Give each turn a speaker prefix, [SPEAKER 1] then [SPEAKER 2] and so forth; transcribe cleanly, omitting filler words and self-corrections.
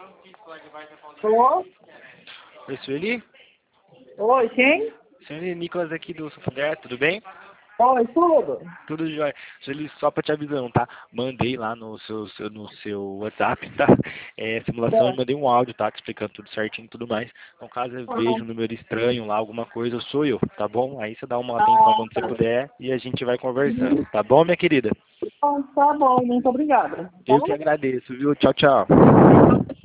[SPEAKER 1] Alô?
[SPEAKER 2] Oi, Sueli?
[SPEAKER 1] Oi, quem?
[SPEAKER 2] Sueli, Nicolas aqui do Santander, tudo bem?
[SPEAKER 1] Oi, tudo?
[SPEAKER 2] Tudo jóia. Sueli, só pra te avisando, tá? Mandei lá no seu WhatsApp, tá? Simulação e
[SPEAKER 1] Tá.
[SPEAKER 2] mandei um áudio, tá? Te explicando tudo certinho e tudo mais. Então, caso eu veja um número estranho lá, alguma coisa, sou eu, tá bom? Aí você dá uma atenção
[SPEAKER 1] Ah,
[SPEAKER 2] quando você
[SPEAKER 1] tá.
[SPEAKER 2] puder e a gente vai conversando, tá bom, minha querida?
[SPEAKER 1] Tá bom, muito obrigada. Tá?
[SPEAKER 2] Eu que agradeço, viu? Tchau, tchau.